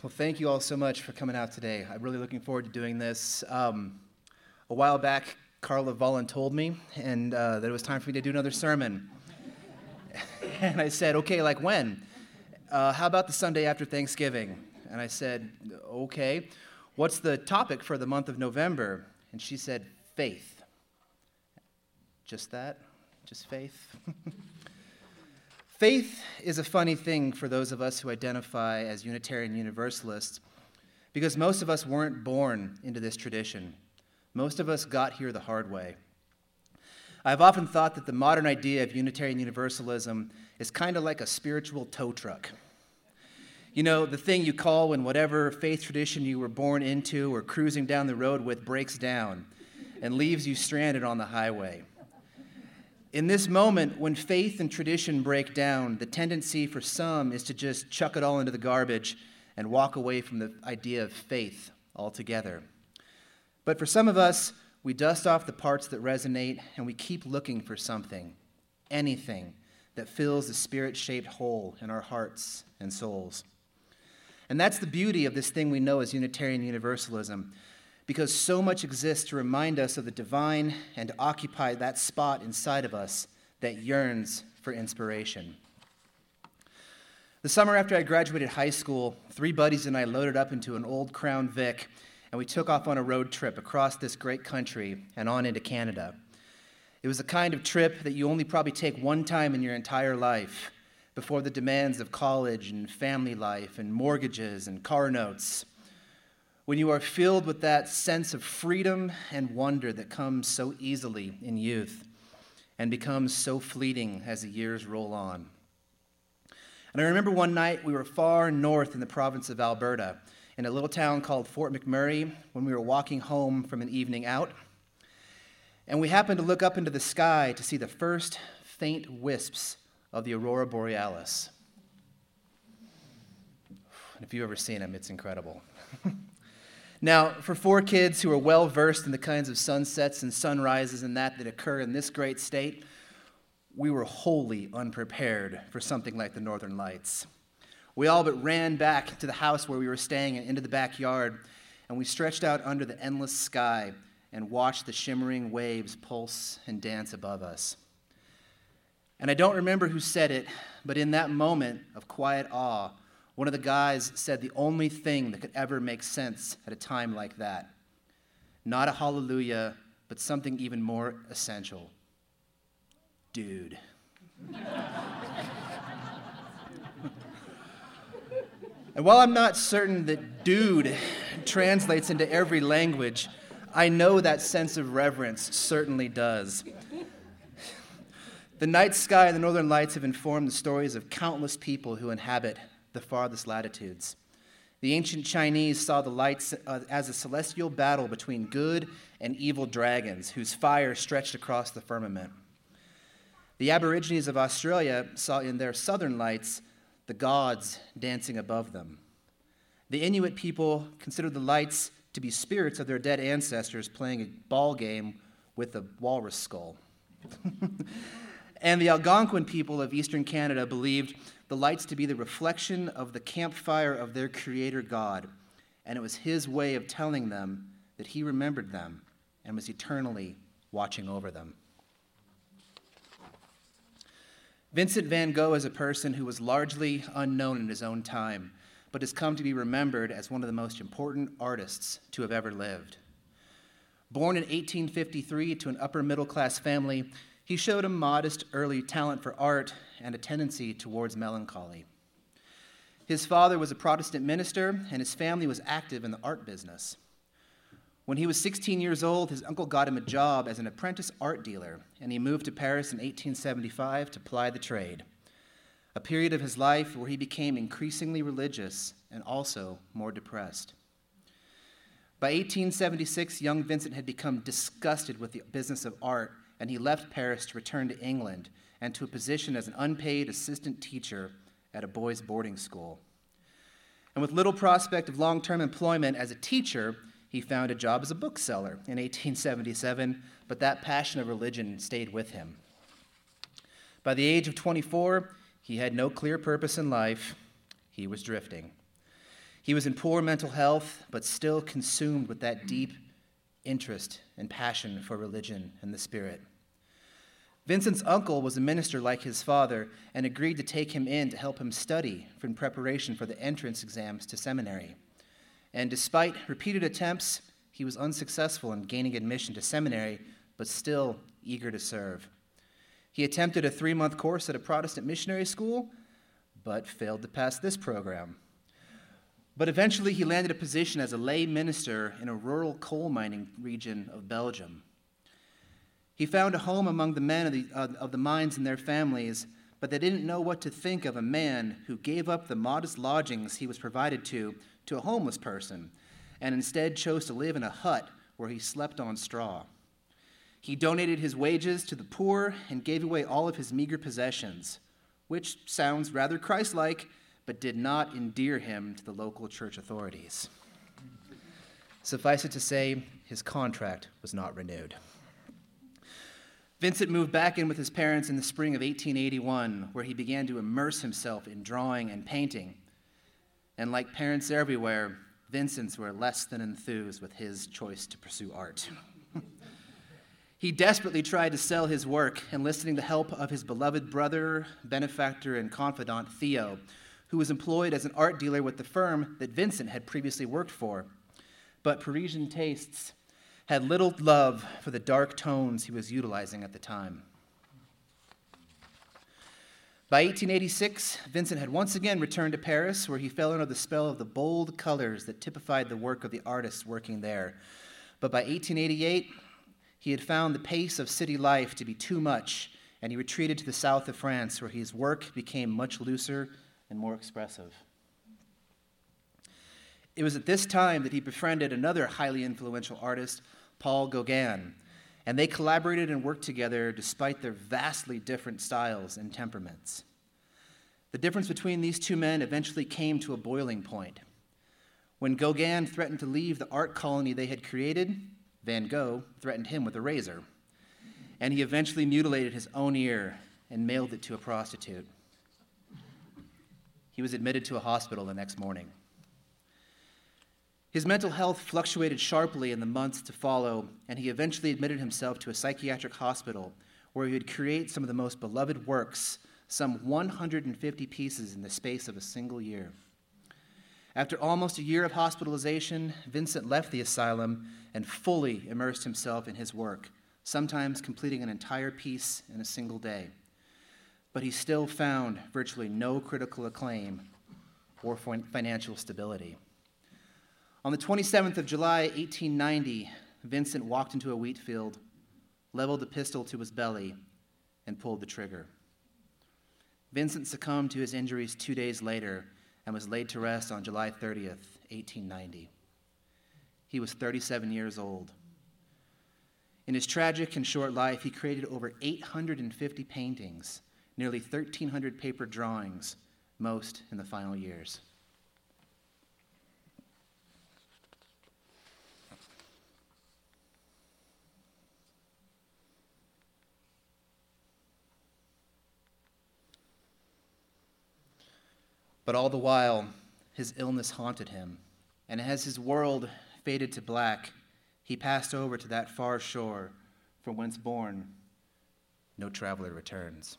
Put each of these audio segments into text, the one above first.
Well, thank you all so much for coming out today. I'm really looking forward to doing this. A while back, Carla Vollen told me that it was time for me to do another sermon. And I said, okay, like when? How about the Sunday after Thanksgiving? And I said, okay. What's the topic for the month of November? And she said, faith. Just that? Just faith? Faith is a funny thing for those of us who identify as Unitarian Universalists because most of us weren't born into this tradition. Most of us got here the hard way. I've often thought that the modern idea of Unitarian Universalism is kind of like a spiritual tow truck. You know, the thing you call when whatever faith tradition you were born into or cruising down the road with breaks down and leaves you stranded on the highway. In this moment, when faith and tradition break down, the tendency for some is to just chuck it all into the garbage and walk away from the idea of faith altogether. But for some of us, we dust off the parts that resonate and we keep looking for something, anything that fills the spirit-shaped hole in our hearts and souls. And that's the beauty of this thing we know as Unitarian Universalism, because so much exists to remind us of the divine and to occupy that spot inside of us that yearns for inspiration. The summer after I graduated high school, 3 buddies and I loaded up into an old Crown Vic, and we took off on a road trip across this great country and on into Canada. It was the kind of trip that you only probably take one time in your entire life before the demands of college and family life and mortgages and car notes. When you are filled with that sense of freedom and wonder that comes so easily in youth and becomes so fleeting as the years roll on. And I remember one night we were far north in the province of Alberta in a little town called Fort McMurray when we were walking home from an evening out. And we happened to look up into the sky to see the first faint wisps of the aurora borealis. And if you've ever seen them, it's incredible. Now, for 4 kids who are well-versed in the kinds of sunsets and sunrises and that occur in this great state, we were wholly unprepared for something like the Northern Lights. We all but ran back to the house where we were staying and into the backyard, and we stretched out under the endless sky and watched the shimmering waves pulse and dance above us. And I don't remember who said it, but in that moment of quiet awe, one of the guys said the only thing that could ever make sense at a time like that. Not a hallelujah, but something even more essential. Dude. And while I'm not certain that dude translates into every language, I know that sense of reverence certainly does. The night sky and the Northern Lights have informed the stories of countless people who inhabit the farthest latitudes. The ancient Chinese saw the lights as a celestial battle between good and evil dragons whose fire stretched across the firmament. The Aborigines of Australia saw in their southern lights the gods dancing above them. The Inuit people considered the lights to be spirits of their dead ancestors playing a ball game with a walrus skull. And the Algonquin people of eastern Canada believed the lights to be the reflection of the campfire of their creator God, and it was his way of telling them that he remembered them and was eternally watching over them. Vincent van Gogh is a person who was largely unknown in his own time, but has come to be remembered as one of the most important artists to have ever lived. Born in 1853 to an upper-middle-class family, he showed a modest early talent for art and a tendency towards melancholy. His father was a Protestant minister, and his family was active in the art business. When he was 16 years old, his uncle got him a job as an apprentice art dealer, and he moved to Paris in 1875 to ply the trade, a period of his life where he became increasingly religious and also more depressed. By 1876, young Vincent had become disgusted with the business of art, and he left Paris to return to England and to a position as an unpaid assistant teacher at a boys' boarding school. And with little prospect of long-term employment as a teacher, he found a job as a bookseller in 1877, but that passion of religion stayed with him. By the age of 24, he had no clear purpose in life. He was drifting. He was in poor mental health, but still consumed with that deep interest and passion for religion and the Spirit. Vincent's uncle was a minister like his father and agreed to take him in to help him study in preparation for the entrance exams to seminary. And despite repeated attempts, he was unsuccessful in gaining admission to seminary, but still eager to serve. He attempted a 3-month course at a Protestant missionary school, but failed to pass this program. But eventually he landed a position as a lay minister in a rural coal mining region of Belgium. He found a home among the men of the mines and their families, but they didn't know what to think of a man who gave up the modest lodgings he was provided to a homeless person, and instead chose to live in a hut where he slept on straw. He donated his wages to the poor and gave away all of his meager possessions, which sounds rather Christ-like, but did not endear him to the local church authorities. Suffice it to say, his contract was not renewed. Vincent moved back in with his parents in the spring of 1881, where he began to immerse himself in drawing and painting. And like parents everywhere, Vincent's were less than enthused with his choice to pursue art. He desperately tried to sell his work, enlisting the help of his beloved brother, benefactor, and confidant, Theo, who was employed as an art dealer with the firm that Vincent had previously worked for. But Parisian tastes had little love for the dark tones he was utilizing at the time. By 1886, Vincent had once again returned to Paris, where he fell under the spell of the bold colors that typified the work of the artists working there. But by 1888, he had found the pace of city life to be too much, and he retreated to the south of France, where his work became much looser and more expressive. It was at this time that he befriended another highly influential artist, Paul Gauguin, and they collaborated and worked together despite their vastly different styles and temperaments. The difference between these two men eventually came to a boiling point. When Gauguin threatened to leave the art colony they had created, Van Gogh threatened him with a razor, and he eventually mutilated his own ear and mailed it to a prostitute. He was admitted to a hospital the next morning. His mental health fluctuated sharply in the months to follow, and he eventually admitted himself to a psychiatric hospital where he would create some of the most beloved works, some 150 pieces in the space of a single year. After almost a year of hospitalization, Vincent left the asylum and fully immersed himself in his work, sometimes completing an entire piece in a single day. But he still found virtually no critical acclaim or financial stability. On the 27th of July, 1890, Vincent walked into a wheat field, leveled a pistol to his belly, and pulled the trigger. Vincent succumbed to his injuries 2 days later and was laid to rest on July 30th, 1890. He was 37 years old. In his tragic and short life, he created over 850 paintings, nearly 1,300 paper drawings, most in the final years. But all the while, his illness haunted him, and as his world faded to black, he passed over to that far shore from whence born no traveler returns.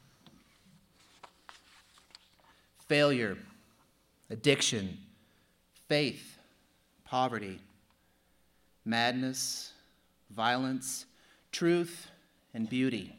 Failure, addiction, faith, poverty, madness, violence, truth, and beauty.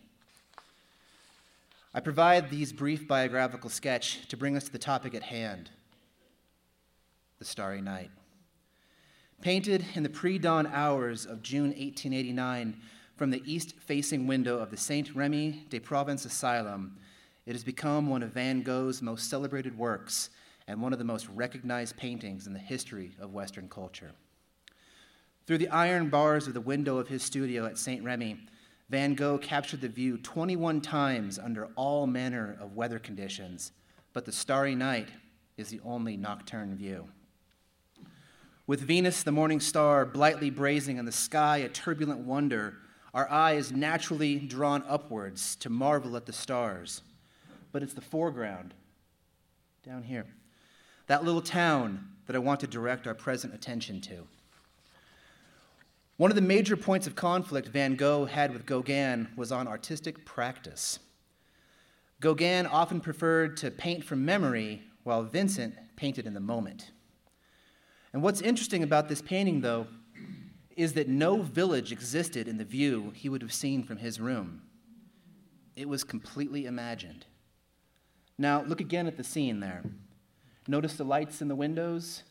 I provide these brief biographical sketch to bring us to the topic at hand, the Starry Night. Painted in the pre-dawn hours of June 1889 from the east-facing window of the Saint-Remy de Provence Asylum, it has become one of Van Gogh's most celebrated works and one of the most recognized paintings in the history of Western culture. Through the iron bars of the window of his studio at Saint-Remy, Van Gogh captured the view 21 times under all manner of weather conditions, but the Starry Night is the only nocturne view. With Venus, the morning star, brightly blazing in the sky, a turbulent wonder, our eye is naturally drawn upwards to marvel at the stars. But it's the foreground, down here, that little town that I want to direct our present attention to. One of the major points of conflict Van Gogh had with Gauguin was on artistic practice. Gauguin often preferred to paint from memory, while Vincent painted in the moment. And what's interesting about this painting, though, is that no village existed in the view he would have seen from his room. It was completely imagined. Now, look again at the scene there. Notice the lights in the windows,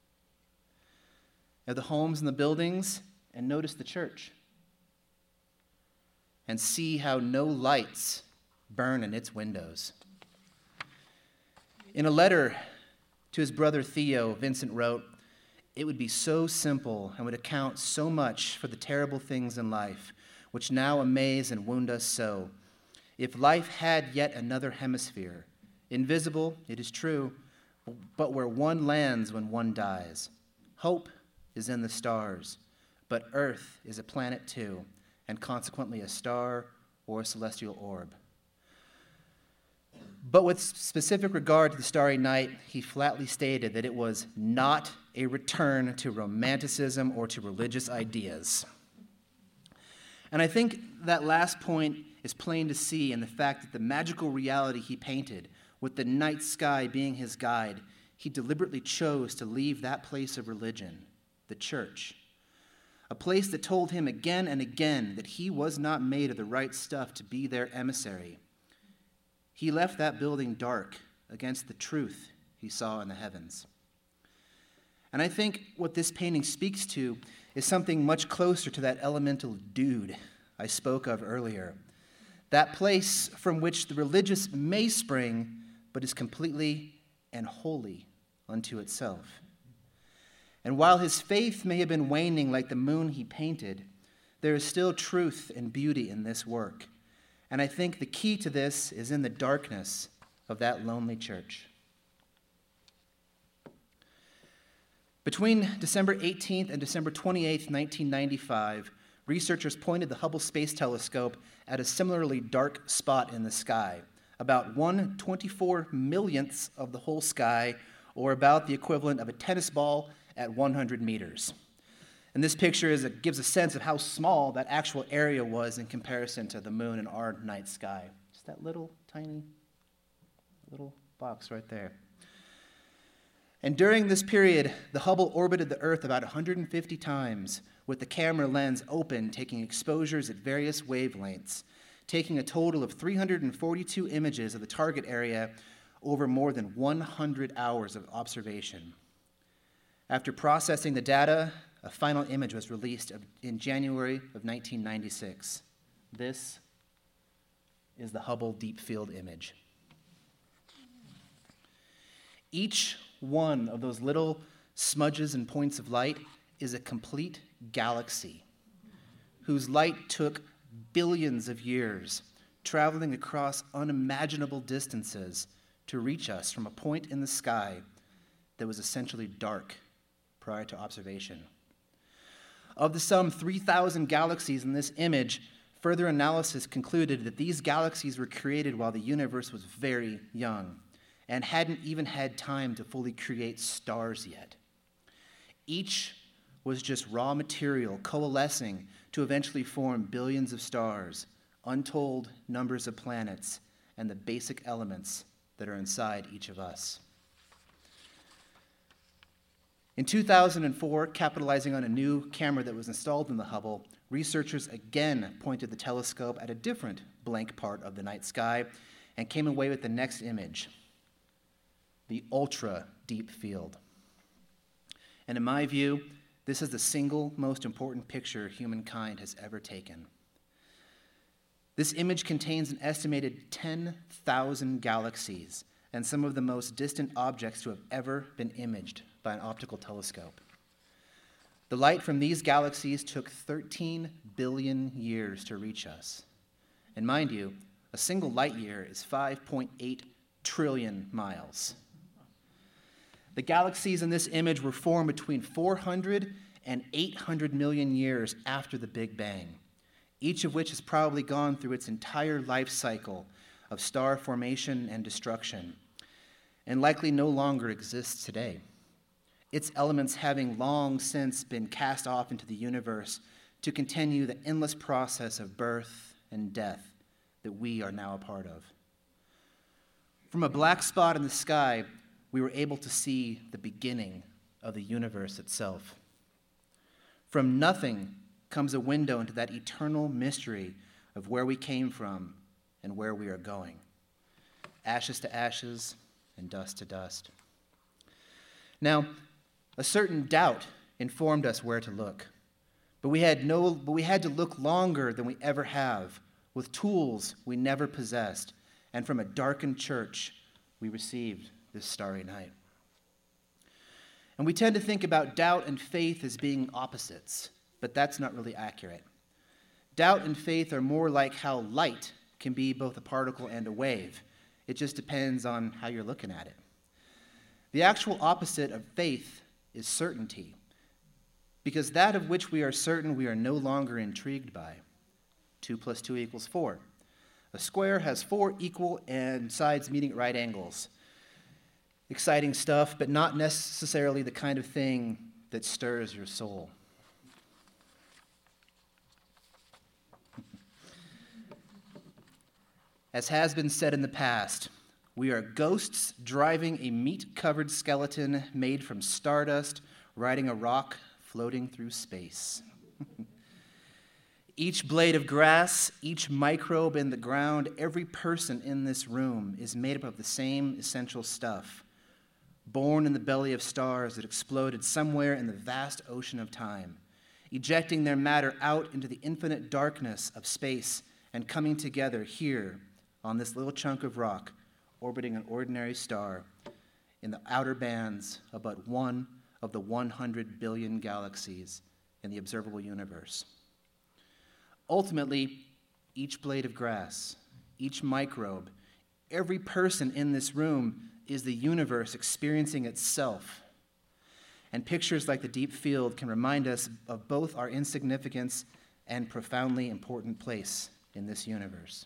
the homes and the buildings, and notice the church. And see how no lights burn in its windows. In a letter to his brother Theo, Vincent wrote, "It would be so simple and would account so much for the terrible things in life, which now amaze and wound us so, if life had yet another hemisphere, invisible, it is true, but where one lands when one dies. Hope is in the stars, but Earth is a planet too, and consequently a star or a celestial orb." But with specific regard to the Starry Night, he flatly stated that it was not a return to romanticism or to religious ideas. And I think that last point is plain to see in the fact that the magical reality he painted, with the night sky being his guide, he deliberately chose to leave that place of religion, the church, a place that told him again and again that he was not made of the right stuff to be their emissary. He left that building dark against the truth he saw in the heavens. And I think what this painting speaks to is something much closer to that elemental dude I spoke of earlier. That place from which the religious may spring, but is completely and wholly unto itself. And while his faith may have been waning like the moon he painted, there is still truth and beauty in this work. And I think the key to this is in the darkness of that lonely church. Between December 18th and December 28th, 1995, researchers pointed the Hubble Space Telescope at a similarly dark spot in the sky, about 1/24 millionth of the whole sky, or about the equivalent of a tennis ball at 100 meters. And this picture gives a sense of how small that actual area was in comparison to the moon and our night sky. Just that little tiny little box right there. And during this period, the Hubble orbited the Earth about 150 times, with the camera lens open, taking exposures at various wavelengths, taking a total of 342 images of the target area over more than 100 hours of observation. After processing the data, a final image was released in January of 1996. This is the Hubble Deep Field image. Each one of those little smudges and points of light is a complete galaxy whose light took billions of years, traveling across unimaginable distances to reach us from a point in the sky that was essentially dark prior to observation. Of the some 3,000 galaxies in this image, further analysis concluded that these galaxies were created while the universe was very young and hadn't even had time to fully create stars yet. Each was just raw material coalescing to eventually form billions of stars, untold numbers of planets, and the basic elements that are inside each of us. In 2004, capitalizing on a new camera that was installed in the Hubble, researchers again pointed the telescope at a different blank part of the night sky and came away with the next image, the ultra deep field. And in my view, this is the single most important picture humankind has ever taken. This image contains an estimated 10,000 galaxies and some of the most distant objects to have ever been imaged by an optical telescope. The light from these galaxies took 13 billion years to reach us. And mind you, a single light year is 5.8 trillion miles. The galaxies in this image were formed between 400 and 800 million years after the Big Bang, each of which has probably gone through its entire life cycle of star formation and destruction. and likely no longer exists today. Its elements having long since been cast off into the universe to continue the endless process of birth and death that we are now a part of. From a black spot in the sky, we were able to see the beginning of the universe itself. From nothing comes a window into that eternal mystery of where we came from and where we are going. Ashes to ashes and dust to dust. Now, a certain doubt informed us where to look, but we had to look longer than we ever have, with tools we never possessed, and from a darkened church we received this starry night. And we tend to think about doubt and faith as being opposites, but that's not really accurate. Doubt and faith are more like how light can be both a particle and a wave. It just depends on how you're looking at it. The actual opposite of faith is certainty, because that of which we are certain we are no longer intrigued by. 2 + 2 = 4. A square has 4 equal and sides meeting at right angles. Exciting stuff, but not necessarily the kind of thing that stirs your soul. As has been said in the past, we are ghosts driving a meat-covered skeleton made from stardust, riding a rock floating through space. Each blade of grass, each microbe in the ground, every person in this room is made up of the same essential stuff, born in the belly of stars that exploded somewhere in the vast ocean of time, ejecting their matter out into the infinite darkness of space and coming together here on this little chunk of rock, orbiting an ordinary star in the outer bands of but one of the 100 billion galaxies in the observable universe. Ultimately, each blade of grass, each microbe, every person in this room is the universe experiencing itself. And pictures like the deep field can remind us of both our insignificance and profoundly important place in this universe.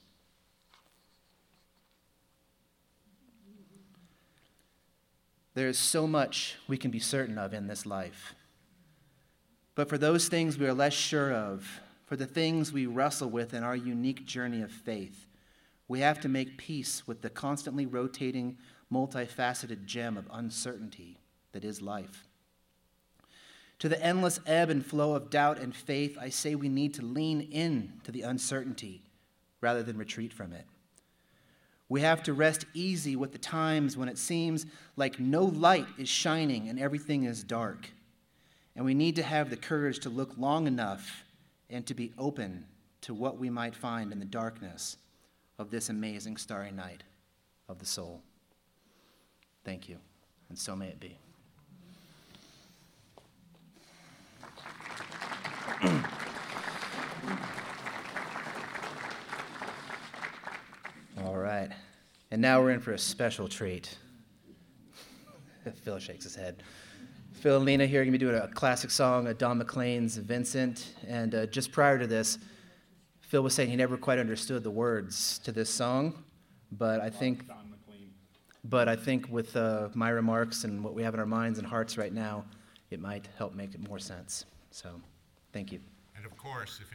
There is so much we can be certain of in this life. But for those things we are less sure of, for the things we wrestle with in our unique journey of faith, we have to make peace with the constantly rotating, multifaceted gem of uncertainty that is life. To the endless ebb and flow of doubt and faith, I say we need to lean in to the uncertainty rather than retreat from it. We have to rest easy with the times when it seems like no light is shining and everything is dark. And we need to have the courage to look long enough and to be open to what we might find in the darkness of this amazing starry night of the soul. Thank you, and so may it be. All right, and now we're in for a special treat. Phil shakes his head. Phil and Lena here are going to be doing a classic song, Don McLean's Vincent, and just prior to this, Phil was saying he never quite understood the words to this song, but I think with my remarks and what we have in our minds and hearts right now, it might help make it more sense. So, thank you. And of course, if